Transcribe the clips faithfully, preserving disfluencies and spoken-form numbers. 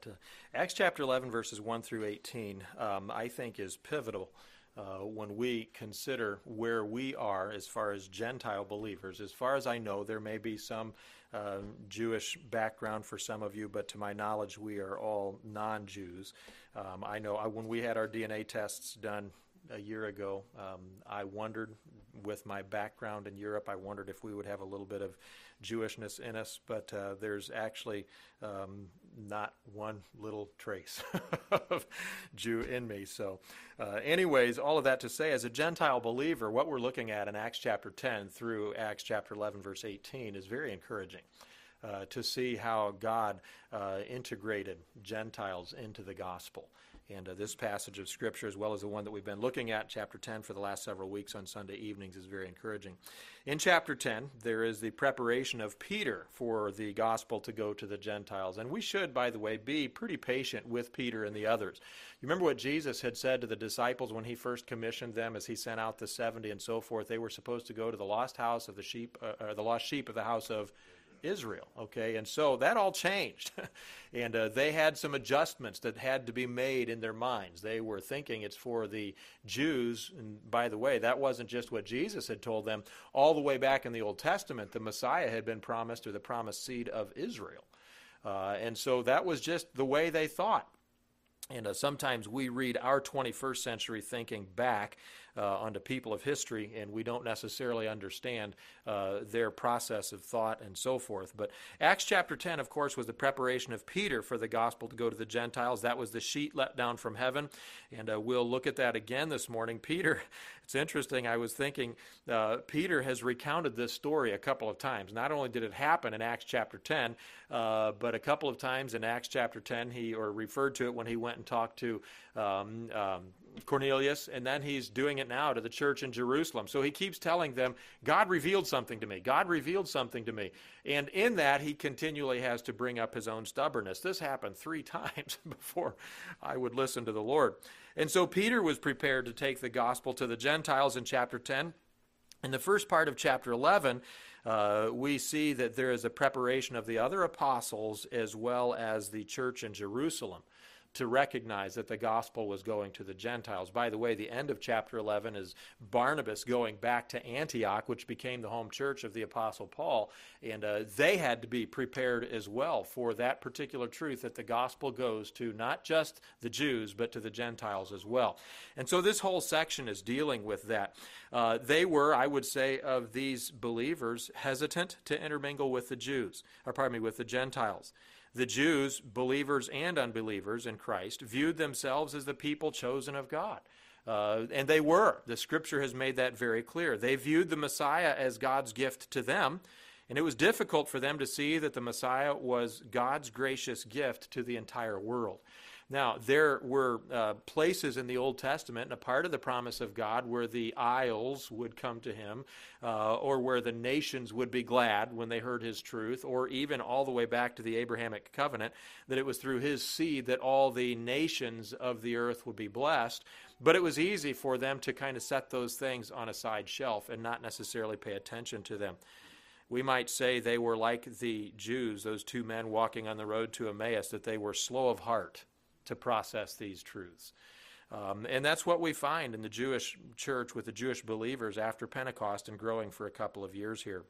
Uh, Acts chapter eleven, verses one through eighteen, um, I think is pivotal uh, when we consider where we are as far as Gentile believers. As far as I know, there may be some uh, Jewish background for some of you, but to my knowledge, we are all non-Jews. Um, I know I, when we had our D N A tests done a year ago, um, I wondered, with my background in Europe, I wondered if we would have a little bit of Jewishness in us, but uh, there's actually um, not one little trace of Jew in me. So uh, anyways, all of that to say, as a Gentile believer, what we're looking at in Acts chapter ten through Acts chapter eleven, verse eighteen is very encouraging. Uh, to see how God uh, integrated Gentiles into the gospel. And uh, this passage of Scripture, as well as the one that we've been looking at, chapter ten, for the last several weeks on Sunday evenings, is very encouraging. In chapter ten, there is the preparation of Peter for the gospel to go to the Gentiles. And we should, by the way, be pretty patient with Peter and the others. You remember what Jesus had said to the disciples when he first commissioned them, as he sent out the seventy and so forth? They were supposed to go to the lost house of the sheep, uh, or the lost sheep of the house of Israel, okay? And so that all changed. and uh, they had some adjustments that had to be made in their minds. They were thinking it's for the Jews. And by the way, that wasn't just what Jesus had told them. All the way back in the Old Testament, the Messiah had been promised, or the promised seed of Israel. Uh, and so that was just the way they thought. And uh, sometimes we read our twenty-first century thinking back uh, onto people of history, and we don't necessarily understand uh, their process of thought and so forth. But Acts chapter ten, of course, was the preparation of Peter for the gospel to go to the Gentiles. That was the sheet let down from heaven, and uh, we'll look at that again this morning. Peter, it's interesting, I was thinking, uh, Peter has recounted this story a couple of times. Not only did it happen in Acts chapter ten, uh, but a couple of times in Acts chapter ten, he or referred to it when he went and talked to um, um, Cornelius, and then he's doing it now to the church in Jerusalem. So he keeps telling them, God revealed something to me. God revealed something to me. And in that, he continually has to bring up his own stubbornness. This happened three times before I would listen to the Lord. And so Peter was prepared to take the gospel to the Gentiles in chapter ten. In the first part of chapter eleven, uh, we see that there is a preparation of the other apostles as well as the church in Jerusalem to recognize that the gospel was going to the Gentiles. By the way, the end of chapter eleven is Barnabas going back to Antioch, which became the home church of the Apostle Paul, and uh, they had to be prepared as well for that particular truth, that the gospel goes to not just the Jews, but to the Gentiles as well. And so this whole section is dealing with that. Uh, they were, I would say, of these believers, hesitant to intermingle with the Jews, or pardon me, with the Gentiles. The Jews, believers and unbelievers in Christ, viewed themselves as the people chosen of God. Uh, and they were. The Scripture has made that very clear. They viewed the Messiah as God's gift to them, and it was difficult for them to see that the Messiah was God's gracious gift to the entire world. Now, there were uh, places in the Old Testament, and a part of the promise of God, where the isles would come to him, uh, or where the nations would be glad when they heard his truth, or even all the way back to the Abrahamic covenant, that it was through his seed that all the nations of the earth would be blessed. But it was easy for them to kind of set those things on a side shelf and not necessarily pay attention to them. We might say they were like the Jews, those two men walking on the road to Emmaus, that they were slow of heart to process these truths. Um, and that's what we find in the Jewish church with the Jewish believers after Pentecost and growing for a couple of years here.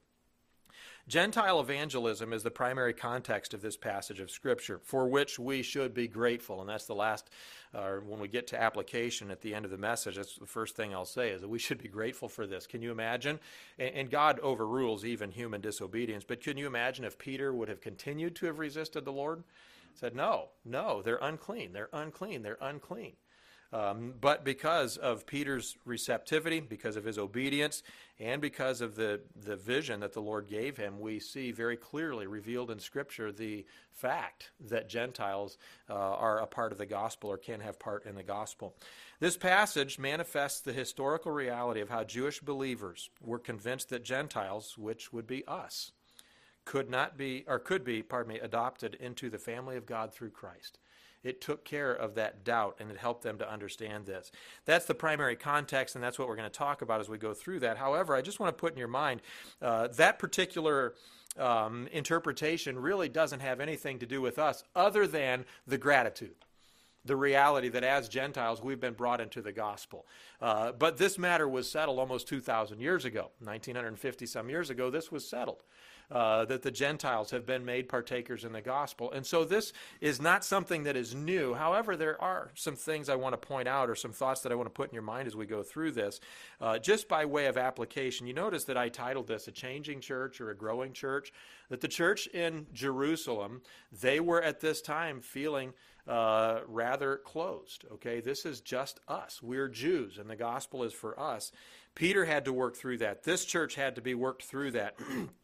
Gentile evangelism is the primary context of this passage of Scripture, for which we should be grateful. And that's the last, uh, when we get to application at the end of the message, that's the first thing I'll say, is that we should be grateful for this. Can you imagine? And, and God overrules even human disobedience, but can you imagine if Peter would have continued to have resisted the Lord? Said, no, no, they're unclean, they're unclean, they're unclean. Um, but because of Peter's receptivity, because of his obedience, and because of the, the vision that the Lord gave him, we see very clearly revealed in Scripture the fact that Gentiles uh, are a part of the gospel, or can have part in the gospel. This passage manifests the historical reality of how Jewish believers were convinced that Gentiles, which would be us, could not be, or could be, pardon me, adopted into the family of God through Christ. It took care of that doubt, and it helped them to understand this. That's the primary context, and that's what we're going to talk about as we go through that. However, I just want to put in your mind uh, that particular um, interpretation really doesn't have anything to do with us other than the gratitude. The reality that as Gentiles, we've been brought into the gospel. Uh, but this matter was settled almost two thousand years ago. nineteen fifty some years ago, this was settled. Uh, that the Gentiles have been made partakers in the gospel. And so this is not something that is new. However, there are some things I want to point out, or some thoughts that I want to put in your mind as we go through this. Uh, just by way of application, you notice that I titled this A Changing Church or A Growing Church. That the church in Jerusalem, they were at this time feeling uh, rather closed. Okay, this is just us. We're Jews, and the gospel is for us. Peter had to work through that. This church had to be worked through that.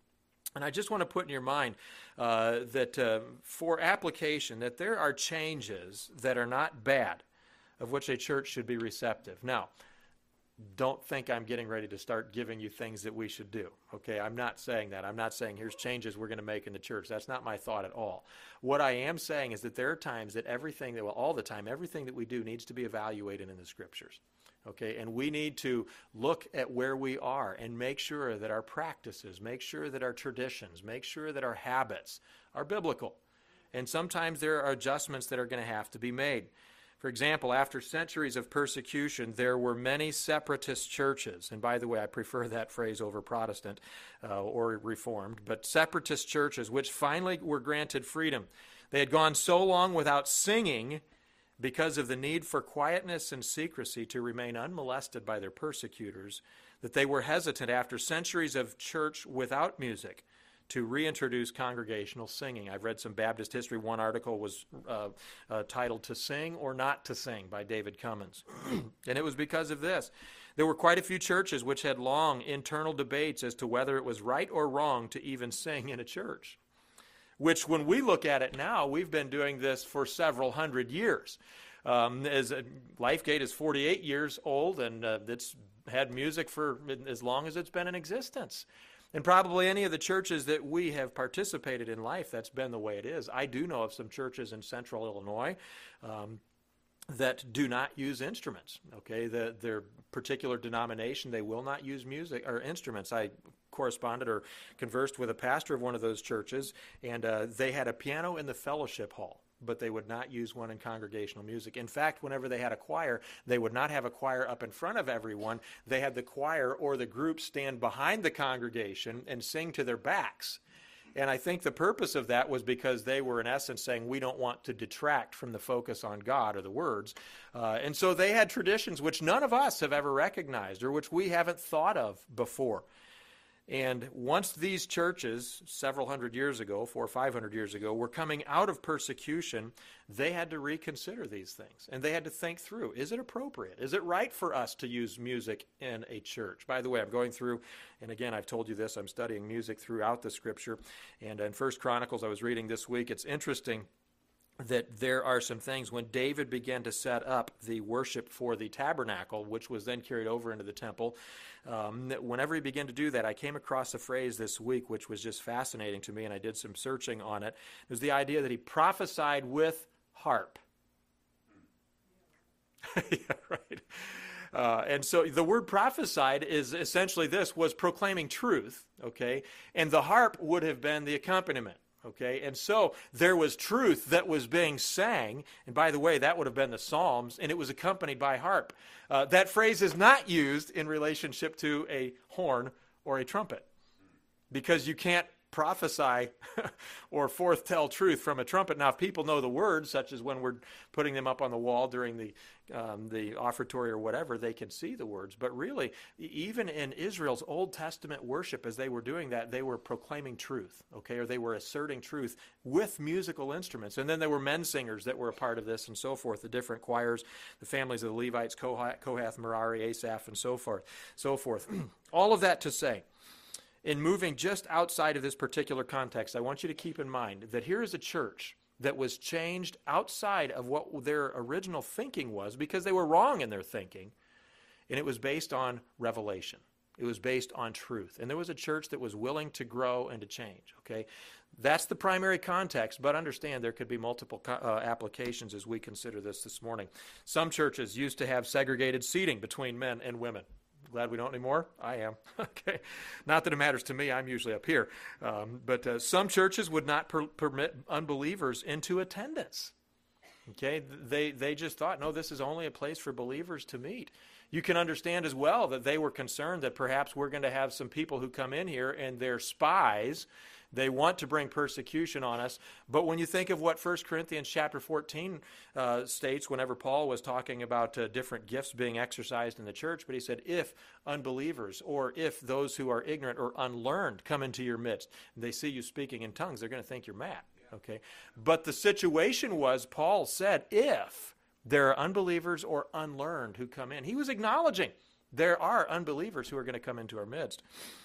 And I just want to put in your mind uh, that uh, for application, that there are changes that are not bad, of which a church should be receptive. Now, don't think I'm getting ready to start giving you things that we should do. Okay, I'm not saying that. I'm not saying here's changes we're going to make in the church. That's not my thought at all. What I am saying is that there are times that everything, that well, all the time, everything that we do needs to be evaluated in the Scriptures. Okay, and we need to look at where we are and make sure that our practices, make sure that our traditions, make sure that our habits are biblical. And sometimes there are adjustments that are going to have to be made. For example, after centuries of persecution, there were many separatist churches. And by the way, I prefer that phrase over Protestant uh, or Reformed, but separatist churches which finally were granted freedom. They had gone so long without singing because of the need for quietness and secrecy to remain unmolested by their persecutors, that they were hesitant after centuries of church without music to reintroduce congregational singing. I've read some Baptist history. One article was uh, uh, titled To Sing or Not to Sing by David Cummins. And it was because of this. There were quite a few churches which had long internal debates as to whether it was right or wrong to even sing in a church. Which, when we look at it now, we've been doing this for several hundred years. Um, as a, LifeGate is forty-eight years old, and uh, it's had music for as long as it's been in existence. And probably any of the churches that we have participated in life, that's been the way it is. I do know of some churches in central Illinois um, that do not use instruments. Okay, the, their particular denomination, they will not use music or instruments. I corresponded or conversed with a pastor of one of those churches, and uh, they had a piano in the fellowship hall, but they would not use one in congregational music. In fact, whenever they had a choir, they would not have a choir up in front of everyone. They had the choir or the group stand behind the congregation and sing to their backs. And I think the purpose of that was because they were, in essence, saying we don't want to detract from the focus on God or the words. Uh, and so they had traditions which none of us have ever recognized or which we haven't thought of before. And once these churches, several hundred years ago, four or five hundred years ago, were coming out of persecution, they had to reconsider these things. And they had to think through, is it appropriate? Is it right for us to use music in a church? By the way, I'm going through, and again, I've told you this, I'm studying music throughout the Scripture. And in First Chronicles, I was reading this week, it's interesting that there are some things when David began to set up the worship for the tabernacle, which was then carried over into the temple. Um, whenever he began to do that, I came across a phrase this week which was just fascinating to me, and I did some searching on it. It was the idea that he prophesied with harp. Yeah, right. Uh, and so the word prophesied is essentially this, was proclaiming truth, okay? And the harp would have been the accompaniment. Okay, and so there was truth that was being sang, and by the way, that would have been the Psalms, and it was accompanied by harp. Uh, that phrase is not used in relationship to a horn or a trumpet, because you can't prophesy or forthtell truth from a trumpet. Now, if people know the words, such as when we're putting them up on the wall during the um, the offertory or whatever, they can see the words. But really, even in Israel's Old Testament worship, as they were doing that, they were proclaiming truth, okay, or they were asserting truth with musical instruments. And then there were men singers that were a part of this and so forth, the different choirs, the families of the Levites, Kohath, Kohath Merari, Asaph, and so forth, so forth. All of that to say, in moving just outside of this particular context, I want you to keep in mind that here is a church that was changed outside of what their original thinking was because they were wrong in their thinking, and it was based on revelation. It was based on truth. And there was a church that was willing to grow and to change, okay? That's the primary context, but understand there could be multiple uh, applications as we consider this this morning. Some churches used to have segregated seating between men and women. Glad we don't anymore? I am. Okay. Not that it matters to me. I'm usually up here. Um, but uh, some churches would not per- permit unbelievers into attendance. Okay. They, they just thought, no, this is only a place for believers to meet. You can understand as well that they were concerned that perhaps we're going to have some people who come in here and they're spies. They want to bring persecution on us. But when you think of what First Corinthians chapter fourteen uh, states, whenever Paul was talking about uh, different gifts being exercised in the church, but he said, if unbelievers or if those who are ignorant or unlearned come into your midst, and they see you speaking in tongues, they're going to think you're mad. Okay. But the situation was, Paul said, if there are unbelievers or unlearned who come in, he was acknowledging there are unbelievers who are going to come into our midst.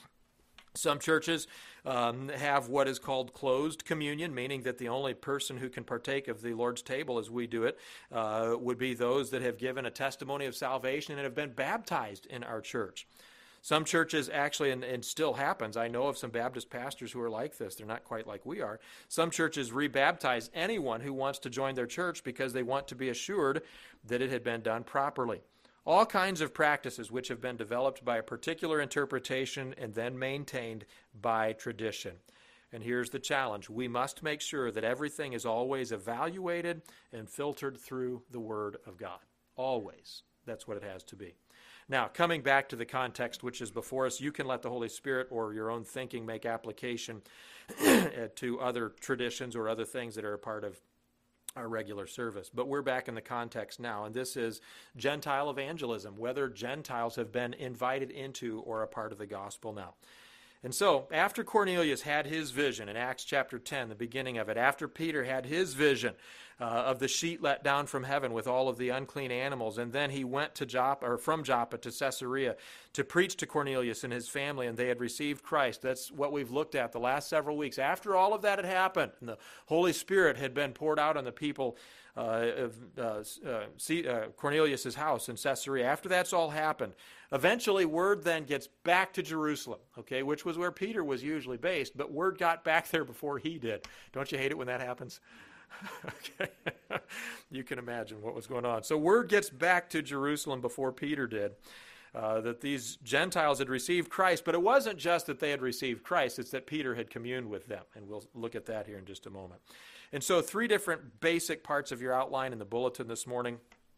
Some churches um, have what is called closed communion, meaning that the only person who can partake of the Lord's table as we do it uh, would be those that have given a testimony of salvation and have been baptized in our church. Some churches actually, and, and still happens, I know of some Baptist pastors who are like this. They're not quite like we are. Some churches rebaptize anyone who wants to join their church because they want to be assured that it had been done properly. All kinds of practices which have been developed by a particular interpretation and then maintained by tradition. And here's the challenge. We must make sure that everything is always evaluated and filtered through the Word of God. Always. That's what it has to be. Now, coming back to the context which is before us, you can let the Holy Spirit or your own thinking make application to other traditions or other things that are a part of our regular service. But we're back in the context now, and this is Gentile evangelism, whether Gentiles have been invited into or a part of the gospel now. And so, after Cornelius had his vision in Acts chapter ten, the beginning of it, after Peter had his vision uh, of the sheet let down from heaven with all of the unclean animals, and then he went to Joppa, or from Joppa to Caesarea to preach to Cornelius and his family, and they had received Christ. That's what we've looked at the last several weeks. After all of that had happened, and the Holy Spirit had been poured out on the people Uh, of uh, uh, C, uh, Cornelius' house in Caesarea. After that's all happened, eventually word then gets back to Jerusalem, okay, which was where Peter was usually based, but word got back there before he did. Don't you hate it when that happens? Okay. You can imagine what was going on. So word gets back to Jerusalem before Peter did. Uh, that these Gentiles had received Christ, but it wasn't just that they had received Christ, it's that Peter had communed with them, and we'll look at that here in just a moment. And so three different basic parts of your outline in the bulletin this morning.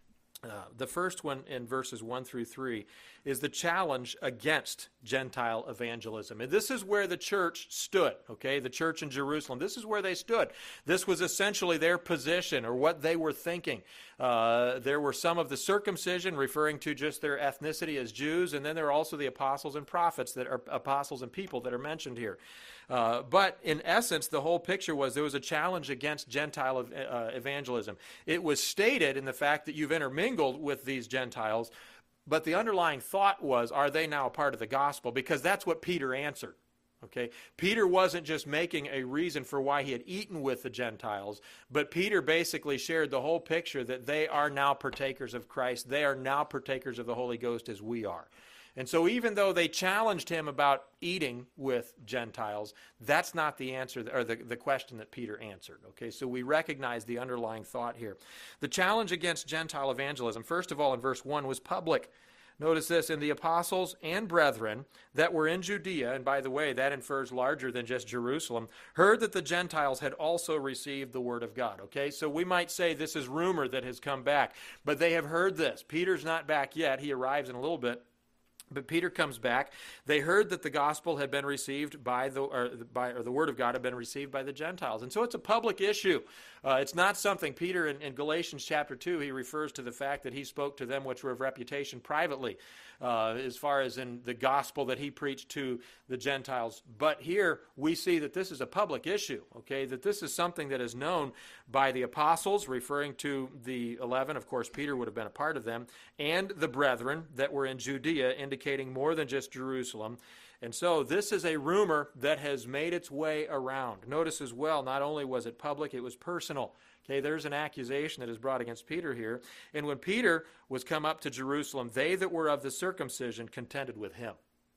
Uh, the first one in verses one through three is the challenge against Gentile evangelism. And this is where the church stood, okay? The church in Jerusalem. This is where they stood. This was essentially their position or what they were thinking. Uh, there were some of the circumcision referring to just their ethnicity as Jews, and then there are also the apostles and prophets that are apostles and people that are mentioned here. Uh, but in essence, the whole picture was there was a challenge against Gentile uh, evangelism. It was stated in the fact that you've intermingled with these Gentiles, but the underlying thought was, are they now a part of the gospel? Because that's what Peter answered. Okay, Peter wasn't just making a reason for why he had eaten with the Gentiles, but Peter basically shared the whole picture that they are now partakers of Christ. They are now partakers of the Holy Ghost as we are. And so even though they challenged him about eating with Gentiles, that's not the answer, or the, the question that Peter answered. Okay, so we recognize the underlying thought here. The challenge against Gentile evangelism, first of all in verse one, was public. Notice this, in the apostles and brethren that were in Judea, and by the way, that infers larger than just Jerusalem, heard that the Gentiles had also received the word of God. Okay, so we might say this is rumor that has come back, but they have heard this. Peter's not back yet. He arrives in a little bit. But Peter comes back. They heard that the gospel had been received by the, or, by, or the word of God had been received by the Gentiles. And so it's a public issue. Uh, it's not something, Peter in, in Galatians chapter two, he refers to the fact that he spoke to them which were of reputation privately, uh, as far as in the gospel that he preached to the Gentiles. But here we see that this is a public issue, okay, that this is something that is known by the apostles, referring to the eleven, of course Peter would have been a part of them, and the brethren that were in Judea, indicating more than just Jerusalem. And so this is a rumor that has made its way around. Notice as well, not only was it public, it was personal. Okay, there's an accusation that is brought against Peter here. And when Peter was come up to Jerusalem, they that were of the circumcision contended with him.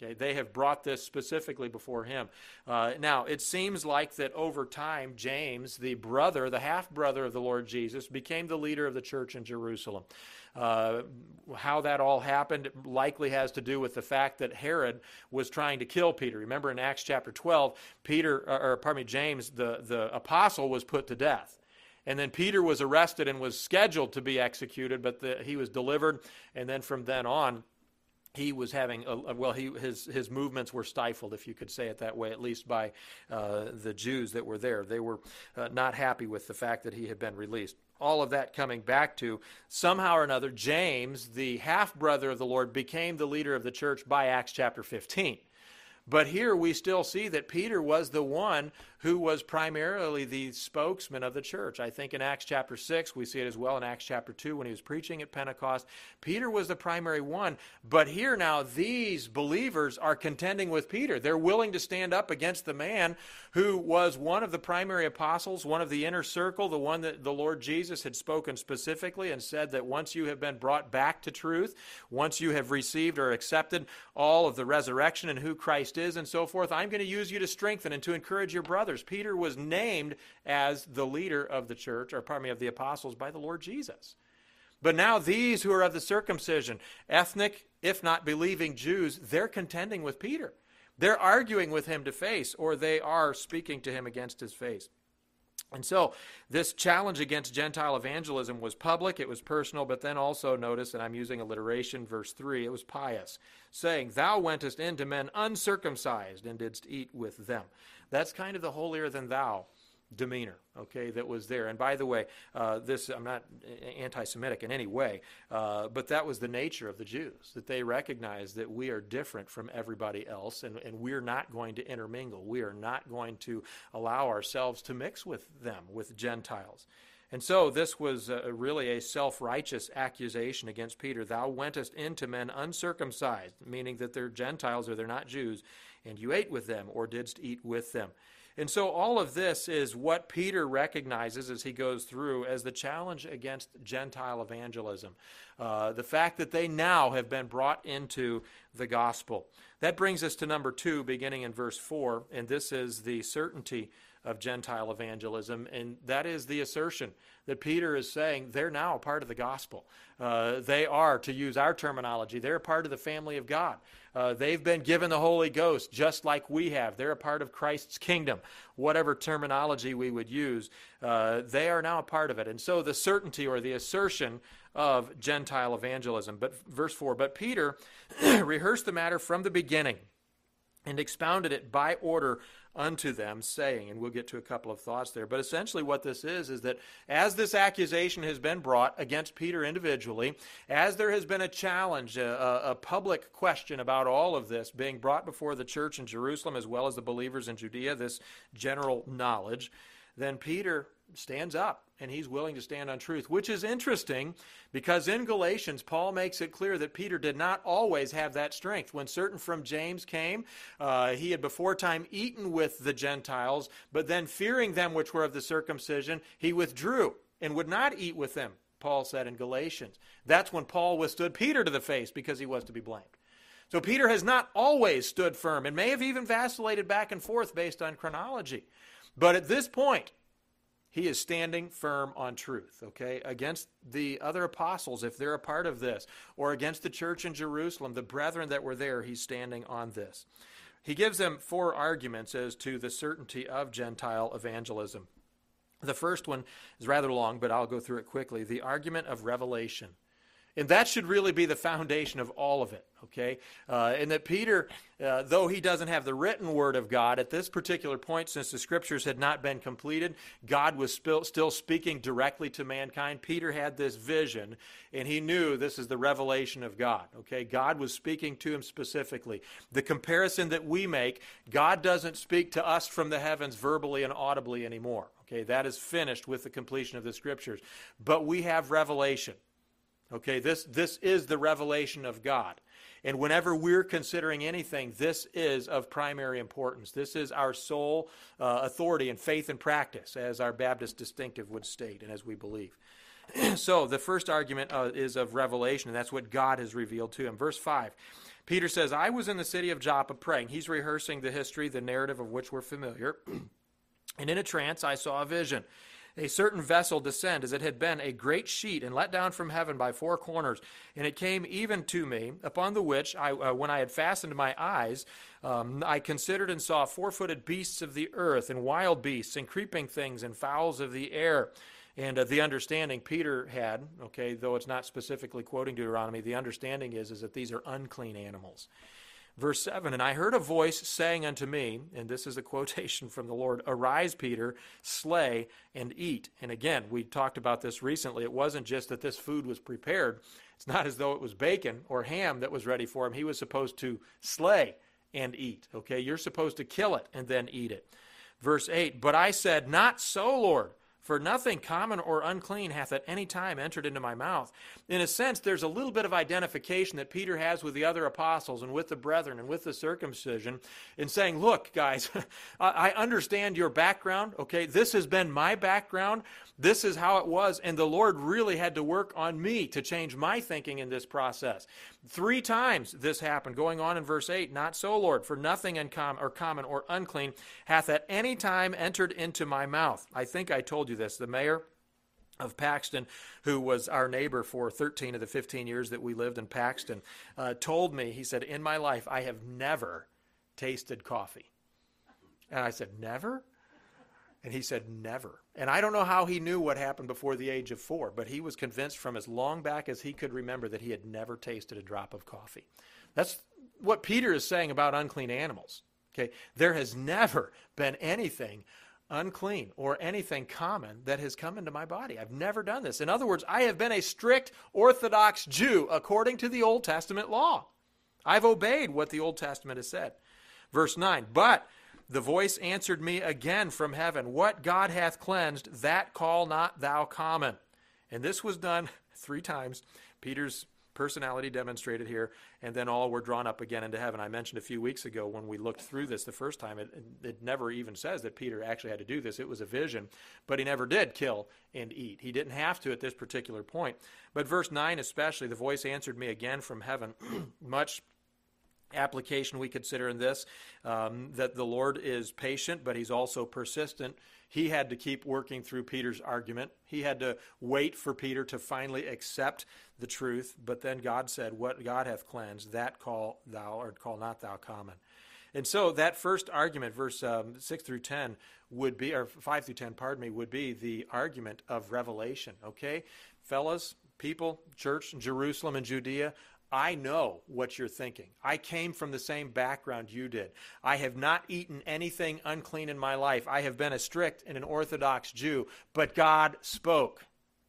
Okay, they have brought this specifically before him. Uh, now, it seems like that over time, James, the brother, the half-brother of the Lord Jesus, became the leader of the church in Jerusalem. Uh, how that all happened likely has to do with the fact that Herod was trying to kill Peter. Remember in Acts chapter twelve, Peter, or pardon me, James, the, the apostle, was put to death. And then Peter was arrested and was scheduled to be executed, but the, he was delivered, and then from then on, he was having, a, well, he, his, his movements were stifled, if you could say it that way, at least by uh, the Jews that were there. They were uh, not happy with the fact that he had been released. All of that coming back to, somehow or another, James, the half-brother of the Lord, became the leader of the church by Acts chapter fifteen. But here we still see that Peter was the one who was primarily the spokesman of the church. I think in Acts chapter six, we see it as well in Acts chapter two when he was preaching at Pentecost. Peter was the primary one. But here now, these believers are contending with Peter. They're willing to stand up against the man who was one of the primary apostles, one of the inner circle, the one that the Lord Jesus had spoken specifically and said that once you have been brought back to truth, once you have received or accepted all of the resurrection and who Christ is and so forth, I'm going to use you to strengthen and to encourage your brothers. Peter was named as the leader of the church, or pardon me, of the apostles by the Lord Jesus. But now these who are of the circumcision, ethnic, if not believing Jews, they're contending with Peter. They're arguing with him to face, or they are speaking to him against his face. And so this challenge against Gentile evangelism was public, it was personal, but then also notice, and I'm using alliteration, verse three, it was pious, saying, thou wentest in to men uncircumcised and didst eat with them. That's kind of the holier-than-thou demeanor, okay, that was there. And by the way, uh, this, I'm not anti-Semitic in any way, uh, but that was the nature of the Jews, that they recognized that we are different from everybody else, and, and we're not going to intermingle. We are not going to allow ourselves to mix with them, with Gentiles. And so this was uh, really a self-righteous accusation against Peter. Thou wentest into men uncircumcised, meaning that they're Gentiles or they're not Jews, and you ate with them or didst eat with them. And so all of this is what Peter recognizes as he goes through as the challenge against Gentile evangelism. Uh, the fact that they now have been brought into the gospel. That brings us to number two, beginning in verse four, and this is the certainty of Gentile evangelism, and that is the assertion that Peter is saying they're now a part of the gospel. Uh, they are, to use our terminology, they're a part of the family of God. Uh, they've been given the Holy Ghost just like we have. They're a part of Christ's kingdom. Whatever terminology we would use, uh, they are now a part of it. And so the certainty or the assertion of Gentile evangelism. But verse four, but Peter rehearsed the matter from the beginning and expounded it by order unto them, saying, and we'll get to a couple of thoughts there, but essentially what this is, is that as this accusation has been brought against Peter individually, as there has been a challenge, a, a public question about all of this being brought before the church in Jerusalem as well as the believers in Judea, this general knowledge, then Peter stands up and he's willing to stand on truth, which is interesting because in Galatians, Paul makes it clear that Peter did not always have that strength. When certain from James came, uh, he had before time eaten with the Gentiles, but then fearing them which were of the circumcision, he withdrew and would not eat with them, Paul said in Galatians. That's when Paul withstood Peter to the face because he was to be blamed. So Peter has not always stood firm and may have even vacillated back and forth based on chronology. But at this point, he is standing firm on truth, okay, against the other apostles, if they're a part of this, or against the church in Jerusalem, the brethren that were there, he's standing on this. He gives them four arguments as to the certainty of Gentile evangelism. The first one is rather long, but I'll go through it quickly. The argument of revelation. And that should really be the foundation of all of it, okay? Uh, and that Peter, uh, though he doesn't have the written word of God, at this particular point, since the scriptures had not been completed, God was still, still speaking directly to mankind. Peter had this vision, and he knew this is the revelation of God, okay? God was speaking to him specifically. The comparison that we make, God doesn't speak to us from the heavens verbally and audibly anymore, okay? That is finished with the completion of the scriptures. But we have revelation. Okay, this, this is the revelation of God. And whenever we're considering anything, this is of primary importance. This is our sole uh, authority in faith and practice, as our Baptist distinctive would state, and as we believe. So the first argument uh, is of revelation, and that's what God has revealed to him. Verse five, Peter says, I was in the city of Joppa praying. He's rehearsing the history, the narrative of which we're familiar. And in a trance I saw a vision. A certain vessel descend as it had been a great sheet and let down from heaven by four corners. And it came even to me, upon the which, I, uh, when I had fastened my eyes, um, I considered and saw four-footed beasts of the earth, and wild beasts, and creeping things, and fowls of the air. And uh, the understanding Peter had, okay, though it's not specifically quoting Deuteronomy, the understanding is, is that these are unclean animals. Verse seven, and I heard a voice saying unto me, and this is a quotation from the Lord, arise, Peter, slay and eat. And again, we talked about this recently. It wasn't just that this food was prepared. It's not as though it was bacon or ham that was ready for him. He was supposed to slay and eat. Okay, you're supposed to kill it and then eat it. Verse eight, but I said, not so, Lord. For nothing common or unclean hath at any time entered into my mouth. In a sense, there's a little bit of identification that Peter has with the other apostles and with the brethren and with the circumcision in saying, look, guys, I understand your background, okay? This has been my background. This is how it was, and the Lord really had to work on me to change my thinking in this process. Three times this happened, going on in verse eight. Not so, Lord, for nothing uncommon or common or unclean hath at any time entered into my mouth. I think I told you this. The mayor of Paxton, who was our neighbor for thirteen of the fifteen years that we lived in Paxton, uh, told me, he said, in my life, I have never tasted coffee. And I said, never? And he said, never. And I don't know how he knew what happened before the age of four, but he was convinced from as long back as he could remember that he had never tasted a drop of coffee. That's what Peter is saying about unclean animals. Okay, there has never been anything unclean or anything common that has come into my body. I've never done this. In other words, I have been a strict Orthodox Jew according to the Old Testament law. I've obeyed what the Old Testament has said. Verse nine, but the voice answered me again from heaven, what God hath cleansed, that call not thou common. And this was done three times. Peter's personality demonstrated here, and then all were drawn up again into heaven. I mentioned a few weeks ago when we looked through this the first time, it, it never even says that Peter actually had to do this. It was a vision, but he never did kill and eat. He didn't have to at this particular point. But verse nine especially, the voice answered me again from heaven, much application we consider in this, um, that the Lord is patient, but he's also persistent. He had to keep working through Peter's argument. He had to wait for Peter to finally accept the truth. But then God said, what God hath cleansed, that call thou, or call not thou common. And so that first argument, verse um, six through ten, would be, or five through ten, pardon me, would be the argument of revelation. Okay? Fellas, people, church in Jerusalem and Judea, I know what you're thinking. I came from the same background you did. I have not eaten anything unclean in my life. I have been a strict and an Orthodox Jew, but God spoke.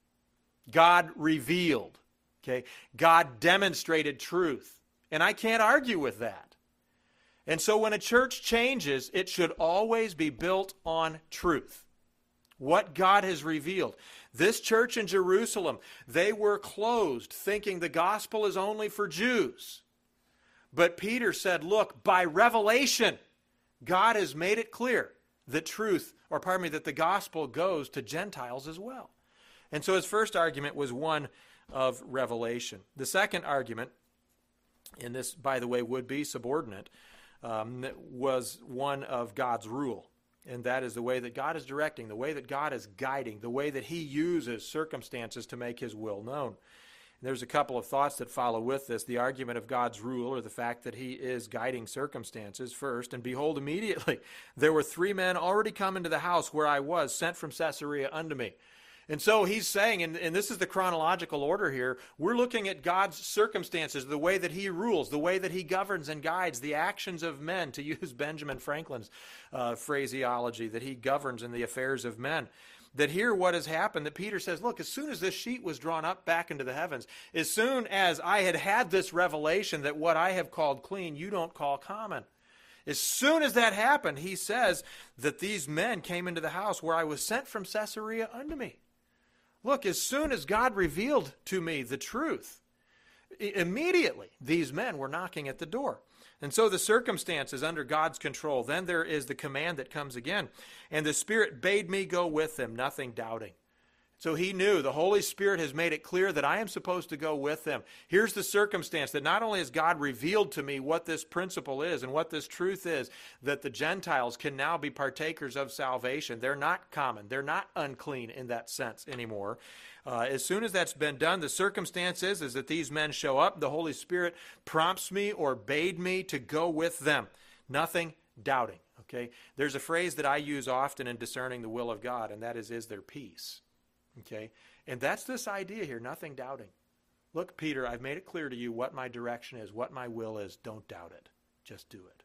God revealed. Okay? God demonstrated truth. And I can't argue with that. And so when a church changes, it should always be built on truth. What God has revealed. This church in Jerusalem, they were closed, thinking the gospel is only for Jews. But Peter said, look, by revelation, God has made it clear that truth, or pardon me, that the gospel goes to Gentiles as well. And so his first argument was one of revelation. The second argument, and this, by the way, would be subordinate, um, was one of God's rule. And that is the way that God is directing, the way that God is guiding, the way that he uses circumstances to make his will known. And there's a couple of thoughts that follow with this. The argument of God's rule, or the fact that he is guiding circumstances first. And behold, immediately there were three men already come into the house where I was, sent from Caesarea unto me. And so he's saying, and, and this is the chronological order here, we're looking at God's circumstances, the way that he rules, the way that he governs and guides the actions of men, to use Benjamin Franklin's uh, phraseology, that he governs in the affairs of men. That here what has happened, that Peter says, look, as soon as this sheet was drawn up back into the heavens, as soon as I had had this revelation that what I have called clean, you don't call common. As soon as that happened, he says that these men came into the house where I was sent from Caesarea unto me. Look, as soon as God revealed to me the truth, immediately these men were knocking at the door. And so the circumstance is under God's control. Then there is the command that comes again. And the Spirit bade me go with them, nothing doubting. So he knew, the Holy Spirit has made it clear that I am supposed to go with them. Here's the circumstance, that not only has God revealed to me what this principle is and what this truth is, that the Gentiles can now be partakers of salvation. They're not common. They're not unclean in that sense anymore. Uh, as soon as that's been done, the circumstance is, is that these men show up. The Holy Spirit prompts me or bade me to go with them. Nothing doubting. Okay? There's a phrase that I use often in discerning the will of God, and that is, is there peace? Okay, and that's this idea here, nothing doubting. Look, Peter, I've made it clear to you what my direction is, what my will is. Don't doubt it. Just do it.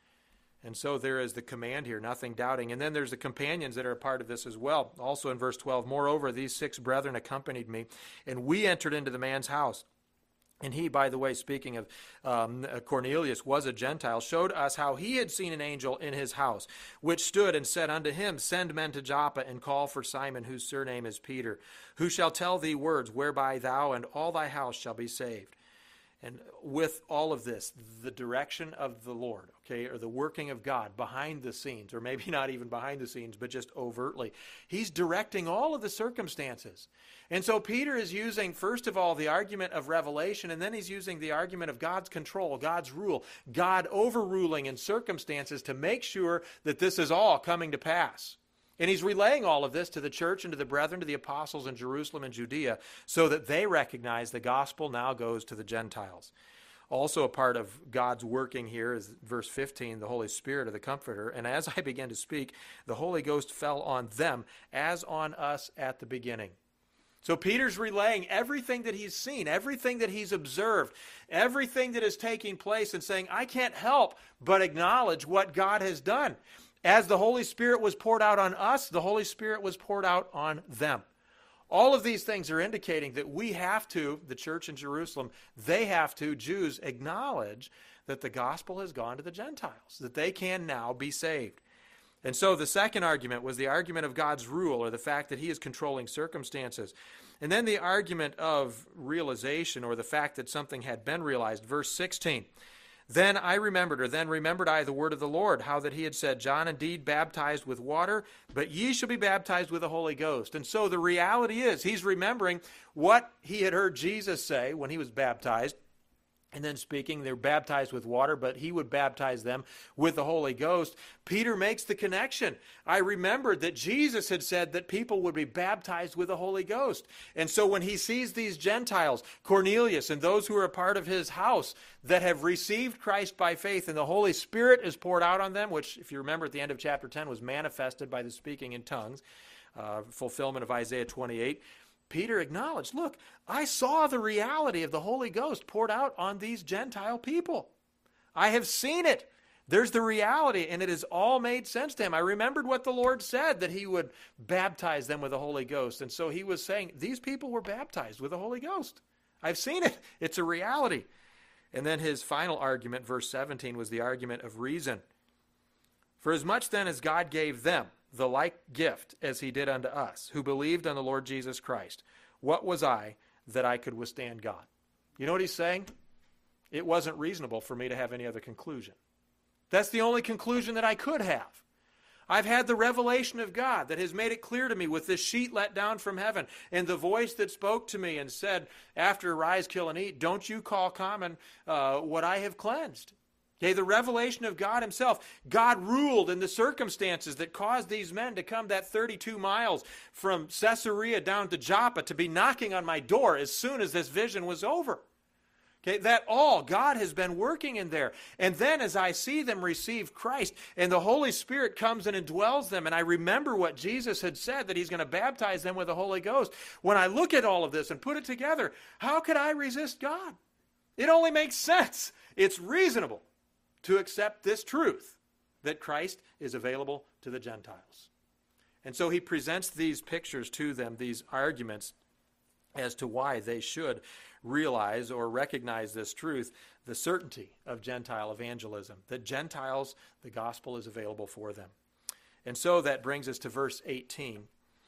And so there is the command here, nothing doubting. And then there's the companions that are a part of this as well. Also in verse twelve, moreover, these six brethren accompanied me, and we entered into the man's house. And he, by the way, speaking of um, Cornelius, was a Gentile, showed us how he had seen an angel in his house, which stood and said unto him, send men to Joppa, and call for Simon, whose surname is Peter, who shall tell thee words whereby thou and all thy house shall be saved. And with all of this, the direction of the Lord, okay, or the working of God behind the scenes, or maybe not even behind the scenes, but just overtly, he's directing all of the circumstances. And so Peter is using, first of all, the argument of revelation, and then he's using the argument of God's control, God's rule, God overruling in circumstances to make sure that this is all coming to pass. And he's relaying all of this to the church and to the brethren, to the apostles in Jerusalem and Judea, so that they recognize the gospel now goes to the Gentiles. Also a part of God's working here is verse fifteen, the Holy Spirit or the Comforter. And as I began to speak, the Holy Ghost fell on them as on us at the beginning. So Peter's relaying everything that he's seen, everything that he's observed, everything that is taking place, and saying, I can't help but acknowledge what God has done. As the Holy Spirit was poured out on us, the Holy Spirit was poured out on them. All of these things are indicating that we have to, the church in Jerusalem, they have to, Jews, acknowledge that the gospel has gone to the Gentiles, that they can now be saved. And so the second argument was the argument of God's rule, or the fact that he is controlling circumstances. And then the argument of realization, or the fact that something had been realized. Verse sixteen. Then I remembered, or then remembered I the word of the Lord, how that he had said, John indeed baptized with water, but ye shall be baptized with the Holy Ghost. And so the reality is, he's remembering what he had heard Jesus say when he was baptized. And then speaking, they're baptized with water, but he would baptize them with the Holy Ghost. Peter makes the connection. I remembered that Jesus had said that people would be baptized with the Holy Ghost. And so when he sees these Gentiles, Cornelius and those who are a part of his house that have received Christ by faith, and the Holy Spirit is poured out on them, which, if you remember at the end of chapter ten, was manifested by the speaking in tongues, uh, fulfillment of Isaiah twenty-eight, Peter acknowledged, look, I saw the reality of the Holy Ghost poured out on these Gentile people. I have seen it. There's the reality, and it has all made sense to him. I remembered what the Lord said, that he would baptize them with the Holy Ghost. And so he was saying, these people were baptized with the Holy Ghost. I've seen it. It's a reality. And then his final argument, verse seventeen, was the argument of reason. For as much then as God gave them the like gift as he did unto us, who believed on the Lord Jesus Christ, what was I that I could withstand God? You know what he's saying? It wasn't reasonable for me to have any other conclusion. That's the only conclusion that I could have. I've had the revelation of God that has made it clear to me with this sheet let down from heaven, and the voice that spoke to me and said, after rise, kill, and eat, don't you call common uh, what I have cleansed. Okay, the revelation of God himself. God ruled in the circumstances that caused these men to come that thirty-two miles from Caesarea down to Joppa to be knocking on my door as soon as this vision was over. Okay, that all, God has been working in there. And then as I see them receive Christ, and the Holy Spirit comes and indwells them, and I remember what Jesus had said, that he's going to baptize them with the Holy Ghost. When I look at all of this and put it together, how could I resist God? It only makes sense. It's reasonable to accept this truth, that Christ is available to the Gentiles. And so he presents these pictures to them, these arguments, as to why they should realize or recognize this truth, the certainty of Gentile evangelism, that Gentiles, the gospel is available for them. And so that brings us to verse eighteen.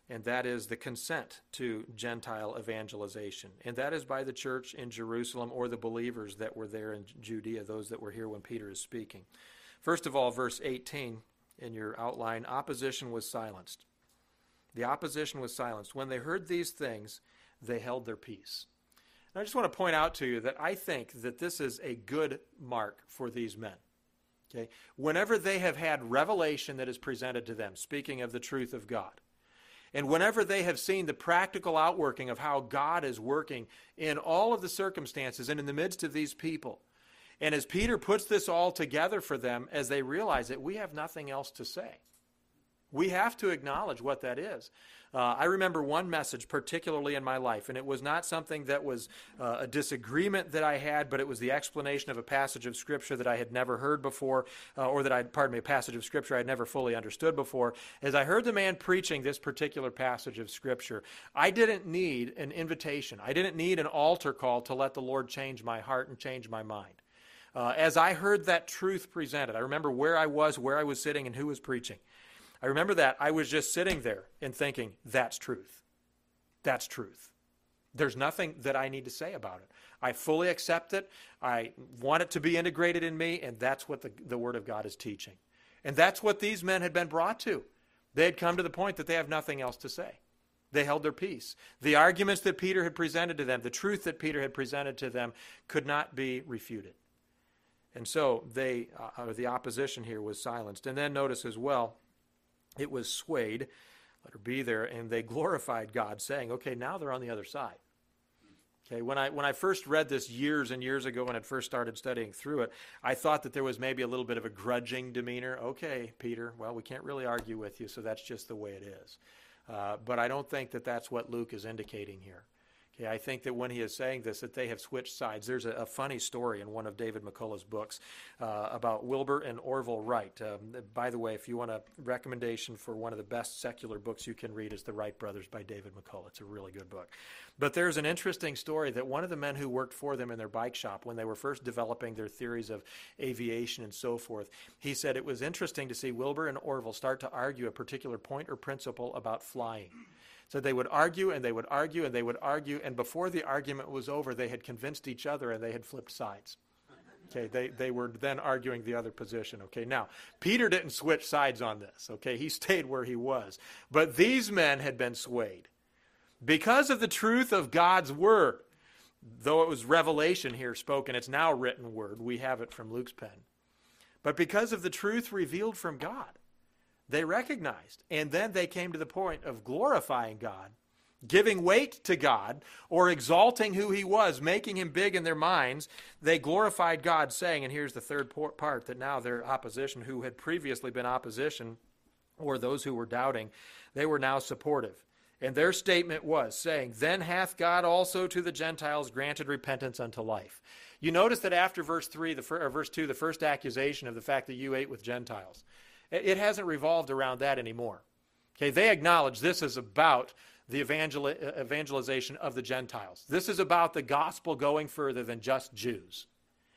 and that is the consent to Gentile evangelization. And that is by the church in Jerusalem or the believers that were there in Judea, those that were here when Peter is speaking. First of all, verse eighteen in your outline, opposition was silenced. The opposition was silenced. When they heard these things, they held their peace. And I just want to point out to you that I think that this is a good mark for these men. Okay? Whenever they have had revelation that is presented to them, speaking of the truth of God, and whenever they have seen the practical outworking of how God is working in all of the circumstances and in the midst of these people, and as Peter puts this all together for them, as they realize that we have nothing else to say. We have to acknowledge what that is. Uh, I remember one message particularly in my life, and it was not something that was uh, a disagreement that I had, but it was the explanation of a passage of Scripture that I had never heard before, uh, or that I, pardon me, a passage of Scripture I had never fully understood before. As I heard the man preaching this particular passage of Scripture, I didn't need an invitation. I didn't need an altar call to let the Lord change my heart and change my mind. Uh, as I heard that truth presented, I remember where I was, where I was sitting, and who was preaching. I remember that I was just sitting there and thinking, that's truth. That's truth. There's nothing that I need to say about it. I fully accept it. I want it to be integrated in me, and that's what the, the Word of God is teaching. And that's what these men had been brought to. They had come to the point that they have nothing else to say. They held their peace. The arguments that Peter had presented to them, the truth that Peter had presented to them, could not be refuted. And so they, uh, the opposition here was silenced. And then notice as well, it was swayed, let her be there, and they glorified God, saying, okay, now they're on the other side. Okay, when I when I first read this years and years ago when I first started studying through it, I thought that there was maybe a little bit of a grudging demeanor. Okay, Peter, well, we can't really argue with you, so that's just the way it is. Uh, but I don't think that that's what Luke is indicating here. Okay, I think that when he is saying this, that they have switched sides. There's a, a funny story in one of David McCullough's books uh, about Wilbur and Orville Wright. Um, by the way, if you want a recommendation for one of the best secular books you can read, is The Wright Brothers by David McCullough. It's a really good book. But there's an interesting story that one of the men who worked for them in their bike shop, when they were first developing their theories of aviation and so forth, he said it was interesting to see Wilbur and Orville start to argue a particular point or principle about flying. So they would argue and they would argue and they would argue, and before the argument was over, they had convinced each other and they had flipped sides. Okay, they, they were then arguing the other position. Okay, now, Peter didn't switch sides on this. Okay, he stayed where he was. But these men had been swayed. Because of the truth of God's word, though it was revelation here spoken, it's now written word. We have it from Luke's pen. But because of the truth revealed from God, they recognized, and then they came to the point of glorifying God, giving weight to God, or exalting who he was, making him big in their minds. They glorified God, saying, and here's the third part, that now their opposition, who had previously been opposition, or those who were doubting, they were now supportive. And their statement was, saying, then hath God also to the Gentiles granted repentance unto life. You notice that after verse three, the or verse two, the first accusation of the fact that you ate with Gentiles, it hasn't revolved around that anymore. Okay, they acknowledge this is about the evangel- evangelization of the Gentiles. This is about the gospel going further than just Jews.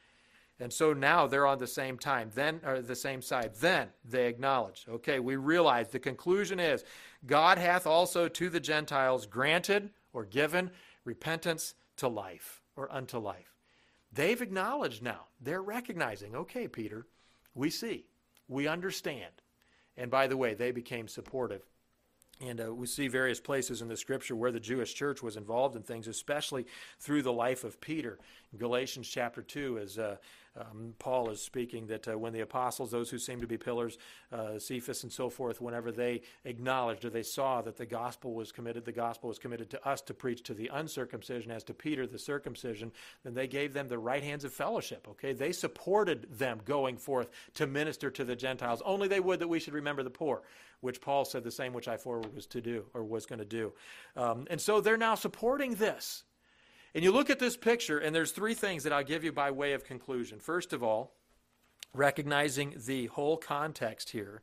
And so now they're on the same time, then or the same side. Then they acknowledge, okay, we realize the conclusion is God hath also to the Gentiles granted or given repentance to life or unto life. They've acknowledged now. They're recognizing, okay, Peter, we see. We understand. And by the way, they became supportive. And uh, we see various places in the Scripture where the Jewish church was involved in things, especially through the life of Peter. In Galatians chapter two, as uh, um, Paul is speaking, that uh, when the apostles, those who seem to be pillars, uh, Cephas and so forth, whenever they acknowledged or they saw that the gospel was committed, the gospel was committed to us to preach to the uncircumcision, as to Peter the circumcision, then they gave them the right hands of fellowship. Okay, they supported them going forth to minister to the Gentiles. Only they would that we should remember the poor, which Paul said the same which I forward was to do, or was going to do. Um, and so they're now supporting this. And you look at this picture, and there's three things that I'll give you by way of conclusion. First of all, recognizing the whole context here,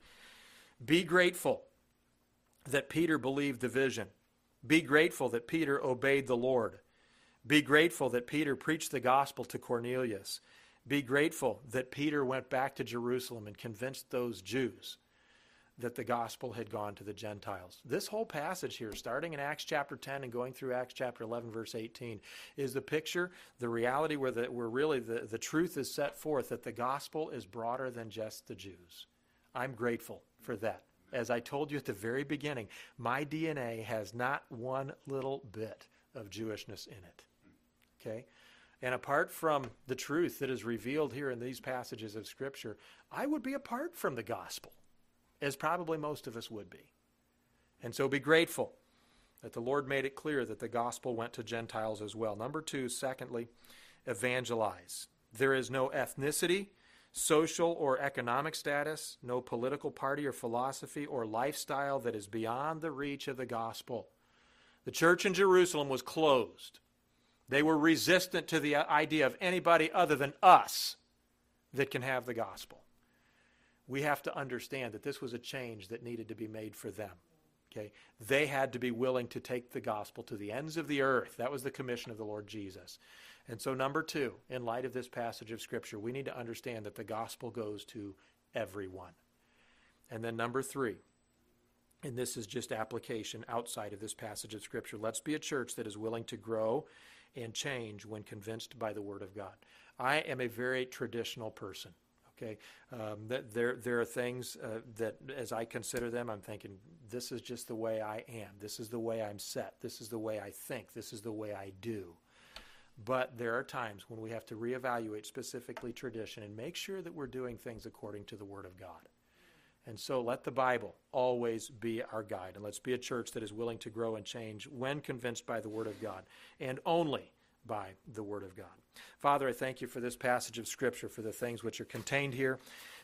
be grateful that Peter believed the vision. Be grateful that Peter obeyed the Lord. Be grateful that Peter preached the gospel to Cornelius. Be grateful that Peter went back to Jerusalem and convinced those Jews that the gospel had gone to the Gentiles. This whole passage here, starting in Acts chapter ten and going through Acts chapter eleven, verse eighteen, is the picture, the reality where, the, where really the, the truth is set forth that the gospel is broader than just the Jews. I'm grateful for that. As I told you at the very beginning, my D N A has not one little bit of Jewishness in it. Okay? And apart from the truth that is revealed here in these passages of Scripture, I would be apart from the gospel, as probably most of us would be. And so be grateful that the Lord made it clear that the gospel went to Gentiles as well. Number two, secondly, evangelize. There is no ethnicity, social or economic status, no political party or philosophy or lifestyle that is beyond the reach of the gospel. The church in Jerusalem was closed. They were resistant to the idea of anybody other than us that can have the gospel. We have to understand that this was a change that needed to be made for them. Okay? They had to be willing to take the gospel to the ends of the earth. That was the commission of the Lord Jesus. And so number two, in light of this passage of Scripture, we need to understand that the gospel goes to everyone. And then number three, and this is just application outside of this passage of Scripture, let's be a church that is willing to grow and change when convinced by the Word of God. I am a very traditional person. Okay, um, that there there are things uh, that, as I consider them, I'm thinking, this is just the way I am. This is the way I'm set. This is the way I think. This is the way I do. But there are times when we have to reevaluate specifically tradition and make sure that we're doing things according to the Word of God. And so let the Bible always be our guide. And let's be a church that is willing to grow and change when convinced by the Word of God, and only by the Word of God. Father, I thank you for this passage of Scripture, for the things which are contained here.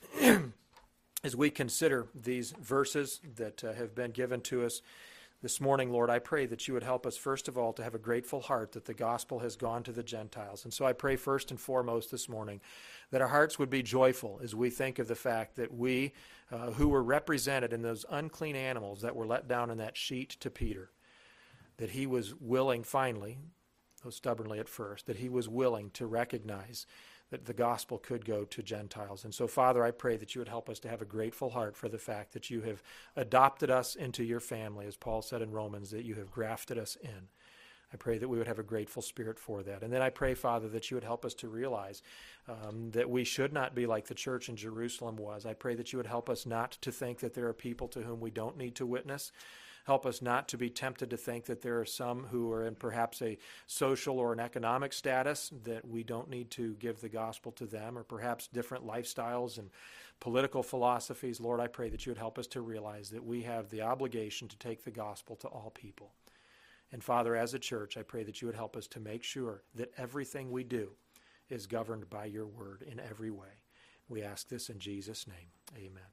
As we consider these verses that uh, have been given to us this morning, Lord, I pray that you would help us, first of all, to have a grateful heart that the gospel has gone to the Gentiles. And so I pray first and foremost this morning that our hearts would be joyful as we think of the fact that we, uh, who were represented in those unclean animals that were let down in that sheet to Peter, that he was willing finally, though stubbornly at first, that he was willing to recognize that the gospel could go to Gentiles. And so, Father, I pray that you would help us to have a grateful heart for the fact that you have adopted us into your family, as Paul said in Romans, that you have grafted us in. I pray that we would have a grateful spirit for that. And then I pray, Father, that you would help us to realize um, that we should not be like the church in Jerusalem was. I pray that you would help us not to think that there are people to whom we don't need to witness. Help us not to be tempted to think that there are some who are in perhaps a social or an economic status that we don't need to give the gospel to them, or perhaps different lifestyles and political philosophies. Lord, I pray that you would help us to realize that we have the obligation to take the gospel to all people. And Father, as a church, I pray that you would help us to make sure that everything we do is governed by your word in every way. We ask this in Jesus' name. Amen.